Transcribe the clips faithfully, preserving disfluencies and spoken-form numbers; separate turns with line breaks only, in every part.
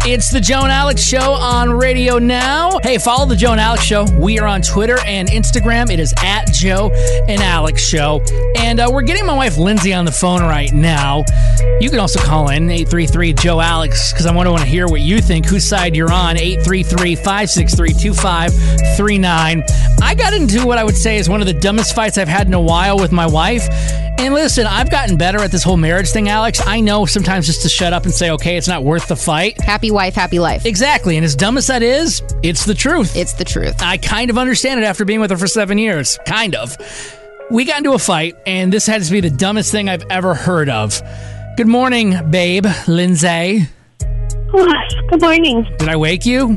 It's the Joe and Alex Show on radio now. Hey, follow the Joe and Alex Show. We are on Twitter and Instagram. It is at Joe and Alex Show. And uh, we're getting my wife Lindsay on the phone right now. You can also call in eight three three Joe Alex because I want to want to hear what you think, whose side you're on. eight three three, five six three, two five three nine. I got into what I would say is one of the dumbest fights I've had in a while with my wife. And listen, I've gotten better at this whole marriage thing, Alex. I know sometimes just to shut up and say, okay, it's not worth the fight.
Happy wife, happy life.
Exactly. And as dumb as that is, it's the truth.
It's the truth.
I kind of understand it after being with her for seven years. Kind of. We got into a fight, and this had to be the dumbest thing I've ever heard of. Good morning, babe, Lindsay.
Good morning.
Did I wake you?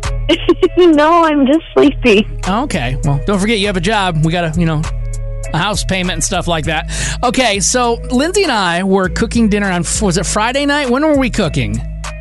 No, I'm just sleepy.
Okay. Well, don't forget you have a job. We got to, you know, a house payment and stuff like that. Okay, so Lindsay and I were cooking dinner on, was it Friday night? When were we cooking?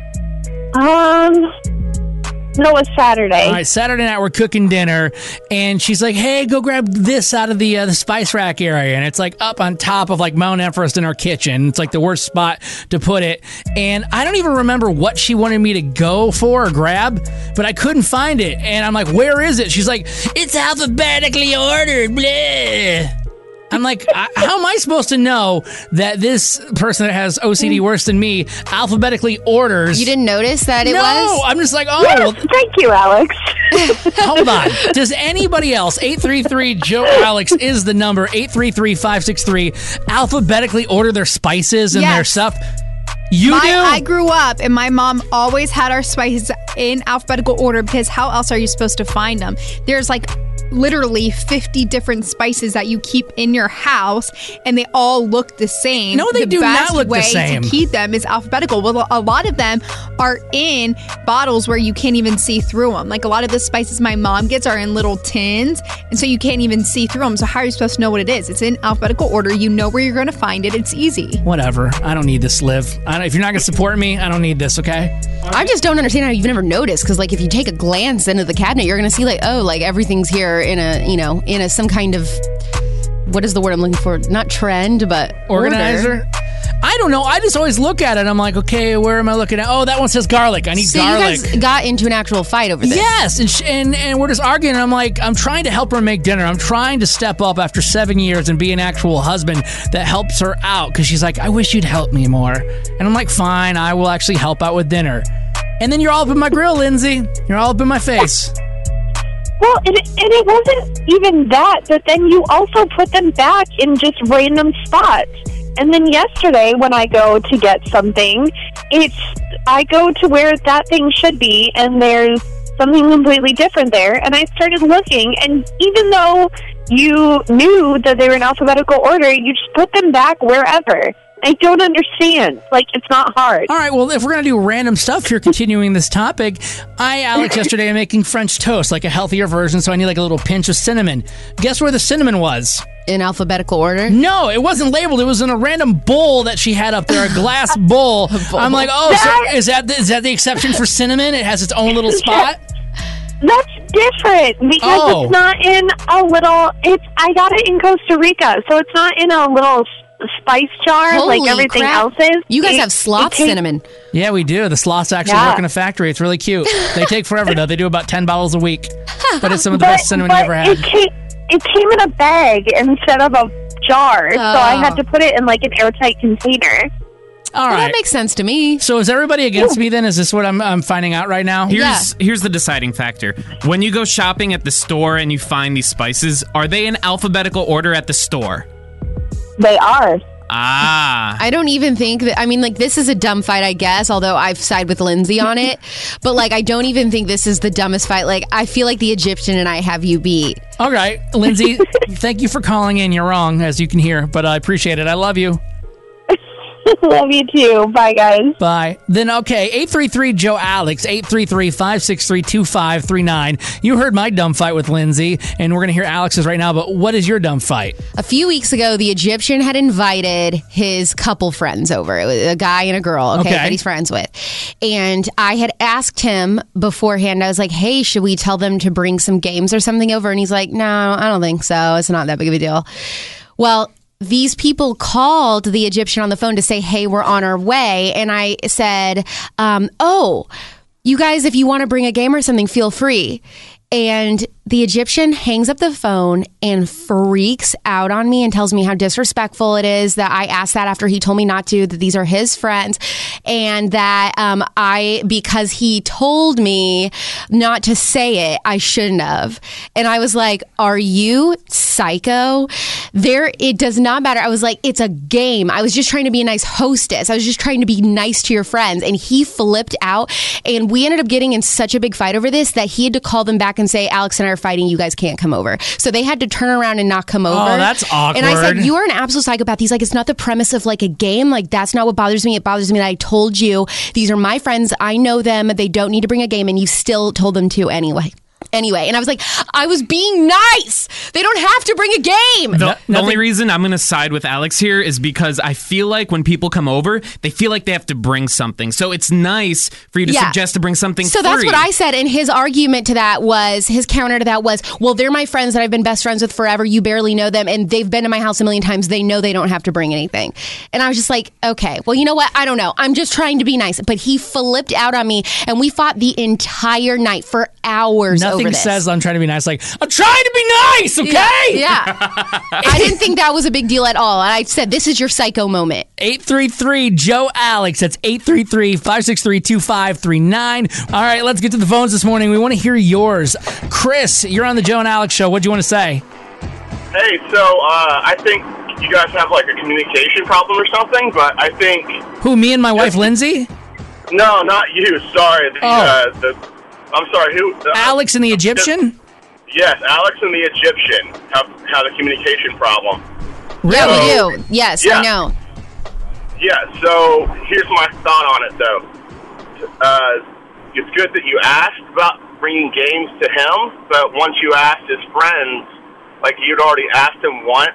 Um... No, it was Saturday.
All right, Saturday night we're cooking dinner, and she's like, "Hey, go grab this out of the uh, the spice rack area," and it's like up on top of like Mount Everest in our kitchen. It's like the worst spot to put it, and I don't even remember what she wanted me to go for or grab, but I couldn't find it, and I'm like, "Where is it?" She's like, "It's alphabetically ordered." Blah. I'm like, I, how am I supposed to know that this person that has O C D worse than me alphabetically orders?
You didn't notice that it
no,
was?
No, I'm just like, oh.
Yes,
well,
thank you, Alex.
hold on. Does anybody else, eight three three Joe Alex is the number, eight three three, five six three, alphabetically order their spices and
yes.
their stuff? You
my,
do?
I grew up, and my mom always had our spices in alphabetical order because how else are you supposed to find them? There's like literally fifty different spices that you keep in your house, and they all look the same.
No, they
the
do
best
not look the
way
same.
To keep them is alphabetical. Well, a lot of them are in bottles where you can't even see through them. Like a lot of the spices my mom gets are in little tins, and so you can't even see through them. So how are you supposed to know what it is? It's in alphabetical order. You know where you're going to find it. It's easy.
Whatever. I don't need this, Liv. I don't, if you're not going to support me, I don't need this, okay?
I just don't understand how you've never noticed, because like if you take a glance into the cabinet, you're going to see like, oh, like everything's here in a, you know, in a some kind of, what is the word I'm looking for? Not trend, but
organizer.
Order.
I don't know. I just always look at it. I'm like, okay, where am I looking at? Oh, that one says garlic. I need
so
garlic.
So you guys got into an actual fight over this?
Yes, and, sh- and and we're just arguing. And I'm like, I'm trying to help her make dinner. I'm trying to step up after seven years and be an actual husband that helps her out, because she's like, I wish you'd help me more. And I'm like, fine, I will actually help out with dinner. And then you're all up in my grill, Lindsay. You're all up in my face.
Well, and it, and it wasn't even that, but then you also put them back in just random spots. And then yesterday, when I go to get something, it's I go to where that thing should be, and there's something completely different there. And I started looking, and even though you knew that they were in alphabetical order, you just put them back wherever. I don't understand. Like, it's not hard.
All right, well, if we're going to do random stuff here, continuing this topic, I, Alex, yesterday am making French toast, like a healthier version, so I need like a little pinch of cinnamon. Guess where the cinnamon was?
In alphabetical order?
No, it wasn't labeled. It was in a random bowl that she had up there, a glass bowl. bowl. I'm like, oh, that, so is that the, is that the exception for cinnamon? It has its own little spot?
That's different because
oh.
it's not in a little. It's I got it in Costa Rica, so it's not in a little spice jar
Holy
like everything
crap.
else is.
You guys
it,
have sloth
tastes,
cinnamon.
Yeah, we do. The sloths actually
yeah.
work in a factory. It's really cute. They take forever, though. They do about ten bottles a week. But it's some of the
but,
best cinnamon
but
you ever had.
It came, it came in a bag instead of a jar, oh. so I had to put it in like an airtight container.
All
well,
right.
That makes sense to me.
So is everybody against me then? Is this what I'm, I'm finding out right now?
Here's
yeah.
here's the deciding factor. When you go shopping at the store and you find these spices, are they in alphabetical order at the store?
They are.
Ah.
I don't even think that, I mean, like, this is a dumb fight, I guess, although I've sided with Lindsay on it. But, like, I don't even think this is the dumbest fight. Like, I feel like the Egyptian and I have you beat.
All right. Lindsay, thank you for calling in. You're wrong, as you can hear, but I appreciate it. I love you.
Love you too. Bye, guys.
Bye. Then, okay, eight three three Joe Alex, eight three three, five six three, two five three nine. You heard my dumb fight with Lindsay, and we're going to hear Alex's right now, but what is your dumb fight?
A few weeks ago, the Egyptian had invited his couple friends over. It was a guy and a girl, okay,
okay.
that he's friends with. And I had asked him beforehand, I was like, hey, should we tell them to bring some games or something over? And he's like, no, I don't think so. It's not that big of a deal. Well, these people called the Egyptian on the phone to say, hey, we're on our way. And I said, um, oh, you guys, if you want to bring a game or something, feel free. And the Egyptian hangs up the phone and freaks out on me and tells me how disrespectful it is that I asked that after he told me not to, that these are his friends, and that um, I, because he told me not to say it, I shouldn't have. And I was like, are you psycho? There, it does not matter. I was like, it's a game. I was just trying to be a nice hostess. I was just trying to be nice to your friends. And he flipped out, and we ended up getting in such a big fight over this that he had to call them back and say, Alex and I are fighting, you guys can't come over. So they had to turn around and not come over.
Oh, that's awkward.
And I said, you are an absolute psychopath. He's like, it's not the premise of like a game. Like, that's not what bothers me. It bothers me that I told you these are my friends. I know them. They don't need to bring a game, and you still told them to anyway. Anyway, and I was like, I was being nice. They don't have to bring a game.
The,
No-
the only reason I'm going to side with Alex here is because I feel like when people come over, they feel like they have to bring something. So it's nice for you to
Yeah.
suggest to bring something
So
free.
that's what I said. And his argument to that was, his counter to that was, well, they're my friends that I've been best friends with forever. You barely know them. And they've been to my house a million times. They know they don't have to bring anything. And I was just like, okay, well, you know what? I don't know. I'm just trying to be nice. But he flipped out on me, and we fought the entire night for hours over
Nothing
this.
says I'm trying to be nice. Like, I'm trying to be nice, okay?
Yeah. yeah. I didn't think that was a big deal at all. And I said, this is your psycho moment.
eight three three Joe Alex. That's eight three three, five six three, two five three nine. All right, let's get to the phones this morning. We want to hear yours. Chris, you're on the Joe and Alex show. What do you want to say?
Hey, so uh, I think you guys have like a communication problem or something, but I think
Who, me and my wife, Lindsay?
no, not you. Sorry, the,
Oh.
uh, the I'm sorry. Who? Uh,
Alex and the Egyptian?
Yes, Alex and the Egyptian have had a communication problem.
Yeah,
So-
we do. Yes,
Yeah.
I know.
Yeah. So here's my thought on it, though. Uh, it's good that you asked about bringing games to him, but once you asked his friends, like you'd already asked him once.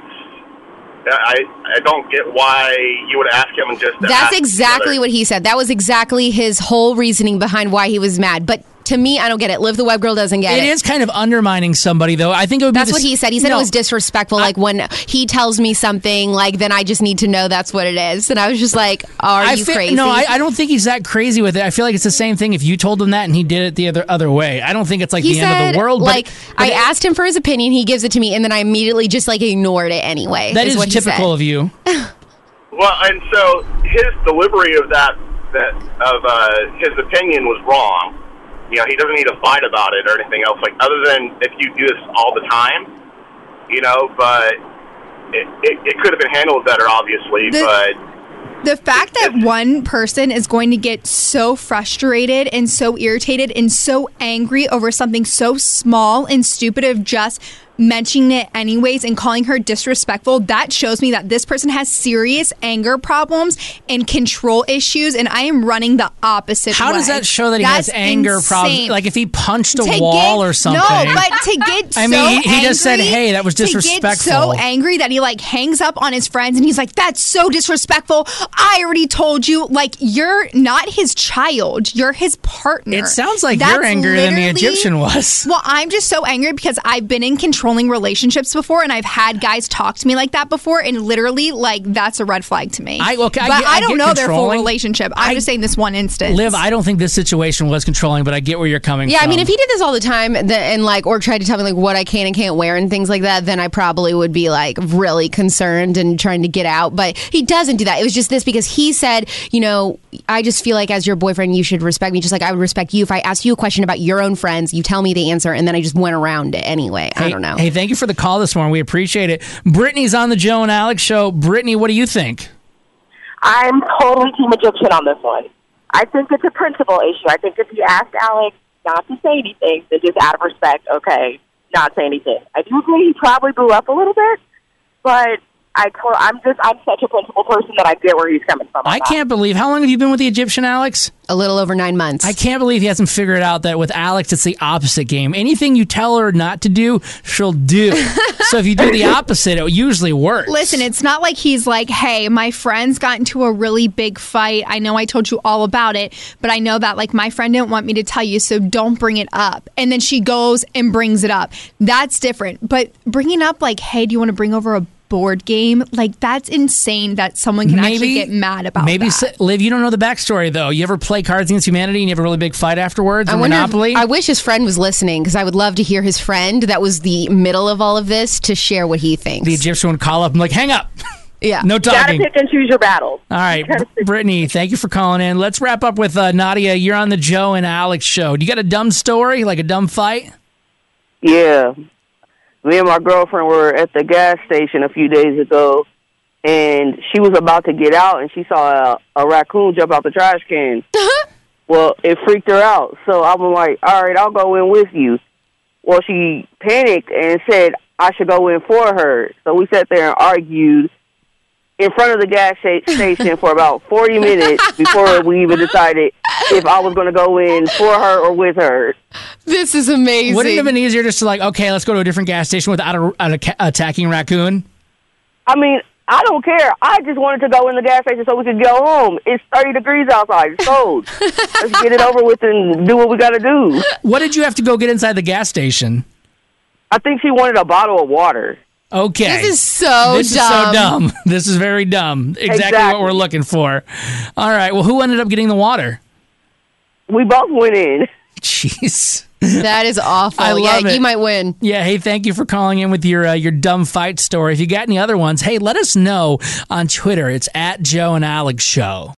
I I don't get why you would ask him and just.
That's
ask
exactly
the
what he said. That was exactly his whole reasoning behind why he was mad. But to me, I don't get it. Liv the Web Girl doesn't get it.
It is kind of undermining somebody, though. I think it would be
That's
the
what
s-
he said. He said
No.
it was disrespectful. Like when he tells me something, like then I just need to know that's what it is. And I was just like, are
I
you
feel,
crazy?
No, I, I don't think he's that crazy with it. I feel like it's the same thing if you told him that and he did it the other other way. I don't think it's like
he
the
said,
end of the world.
like,
but, but
I
it-
asked him for his opinion. He gives it to me. And then I immediately just like ignored it anyway.
that is
what he
typical
said.
of you.
Well, and so his delivery of that, that of uh, his opinion was wrong. You know, he doesn't need to fight about it or anything else. Like, other than if you do this all the time, you know. But it it, it could have been handled better, obviously.
The-
but
The fact that one person is going to get so frustrated and so irritated and so angry over something so small and stupid of just mentioning it anyways and calling her disrespectful, that shows me that this person has serious anger problems and control issues, and I am running the opposite
How
way.
does that show that he
That's
has anger problems?
insane.
Like if he punched a
To
wall
get-
or something.
No, but to get
I
so
mean, he- he just said,
angry-
"Hey, that was
To get
disrespectful."
so angry that he like hangs up on his friends and he's like, "That's so disrespectful. I already told you." Like, you're not his child. You're his partner.
It sounds like
That's
you're angrier than the
literally-
Egyptian was.
Well, I'm just so angry because I've been in controlling relationships before, and I've had guys talk to me like that before, and literally, like, that's a red flag to me.
I- okay, I
but
get-
I,
I
don't
get
know their full
controlling.
relationship. I'm
I-
just saying this one instance.
Liv, I don't think this situation was controlling, but I get where you're coming
Yeah,
from.
I mean, if he did this all the time th- and like, or tried to tell me like what I can and can't wear and things like that, then I probably would be like really concerned and trying to get out. But he doesn't do that. It was just this because he said, you know, I just feel like as your boyfriend, you should respect me just like I would respect you. If I asked you a question about your own friends, you tell me the answer, and then I just went around it anyway. I
Hey-
don't know.
Hey, thank you for the call this morning. We appreciate it. Brittany's on the Joe and Alex show. Brittany, what do you think?
I'm totally team Egyptian on this one. I think it's a principle issue. I think if you asked Alex not to say anything, then just out of respect, okay, not say anything. I do agree he probably blew up a little bit, but I told, I'm just I'm such a principled person that I get where he's coming from. on
I
that.
can't believe. How long have you been with the Egyptian, Alex?
A little over nine months.
I can't believe he hasn't figured out that with Alex, it's the opposite game. Anything you tell her not to do, she'll do. So if you do the opposite, it usually works.
Listen, it's not like he's like, hey, my friends got into a really big fight. I know I told you all about it, but I know that like my friend didn't want me to tell you, so don't bring it up. And then she goes and brings it up. That's different. But bringing up like, hey, do you want to bring over a board game. Like, that's insane that someone can
Maybe-
actually get mad about
Maybe,
that.
s- Liv, you don't know the backstory, though. You ever play Cards Against Humanity and you have a really big fight afterwards
I
in
wonder. if-
Monopoly?
I wish his friend was listening because I would love to hear his friend that was the middle of all of this to share what he thinks.
the Egyptian would call up and like, hang up.
yeah.
No
You gotta
talking.
pick and choose your battles.
All right, Br- Brittany, thank you for calling in. Let's wrap up with uh, Nadia. You're on the Joe and Alex show. Do you got a dumb story, like a dumb fight?
Yeah. Me and my girlfriend were at the gas station a few days ago, and she was about to get out, and she saw a, a raccoon jump out the trash can. Well, it freaked her out, so I was like, all right, I'll go in with you. Well, she panicked and said I should go in for her. So we sat there and argued in front of the gas sta- station for about forty minutes before we even decided if I was going to go in for her or with her.
This is amazing.
Wouldn't it have been easier just to like, okay, let's go to a different gas station without a, an a, attacking raccoon?
I mean, I don't care. I just wanted to go in the gas station so we could go home. It's thirty degrees outside. It's cold. Let's get it over with and do what we got to do.
What did you have to go get inside the gas station?
I think she wanted a bottle of water.
Okay.
This is so
This
dumb.
is so dumb. This is very dumb. Exactly,
Exactly.
what we're looking for. All right. Well, who ended up getting the water?
We both went in.
Jeez.
That is awful.
I love
yeah,
it.
you might win.
Yeah, hey, thank you for calling in with your uh, your dumb fight story. If you got any other ones, hey, let us know on Twitter. It's at Joe and Alex Show.